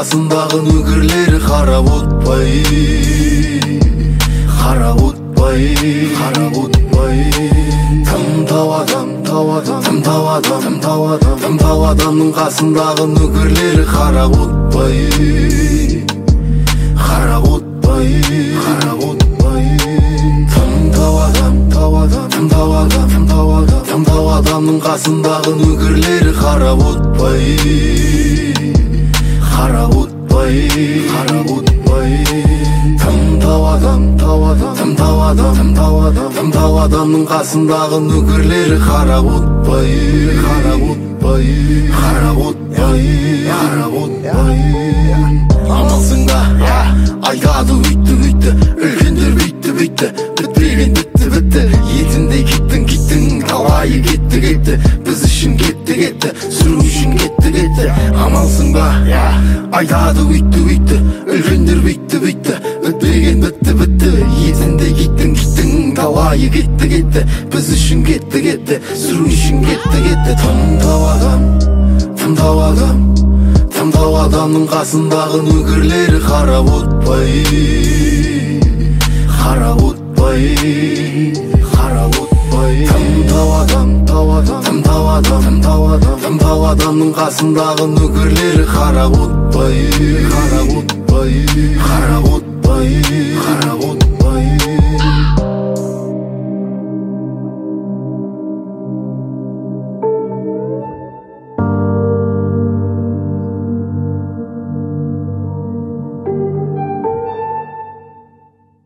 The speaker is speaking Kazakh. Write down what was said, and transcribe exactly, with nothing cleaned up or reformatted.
қасындағы нөкерлері қарап отпай, қарап отпай, қарап отпай. Тым тау адам, тау адам, тым тау адам, тым тау адам, тым тау адамның қасындағы нөкерлері қарап отпай, қарап отпай, қарап отпай. Тым тау адам, тау адам, тым тау адам, тым тау адам, тым тау адамның қасындағы нөкерлері қарап отпай, қарап отпай, қарап отпай. Тым тау адам, тау адам, тым тау адам, тым тау адам, тым тау адамның қасындағы нөкерлері қарап отпай, қарап отпай, қарап отпай, қарап отпай. Амалсың ба, айтады өйтті бүйтті, үлкендер бүйтті бүйтті, бітпеген бітті бітті. Етіндей кеттің кеттің, талайы кетті кетті, біз үшін кетті кетті, сүру үшін кетті кетті. Амалсың ба, айтады өйтті бүйтті, үлкендер бүйтті бүйтті, бітпеген бітті бітті. Етіндей кеттің кеттің, талайы кетті кетті, біз үшін кетті кетті, сүру үшін кетті кетті. Тым тау адам, тым тау адам, тым тау адамның қасындағы нөкерлері қарап отпай, қарап отпай, қарап отпай. Тым тау адам, тау адам, тым тау адам, тым тау адам, тым тау адамның қасындағы нөкерлері қарап отпай, қарап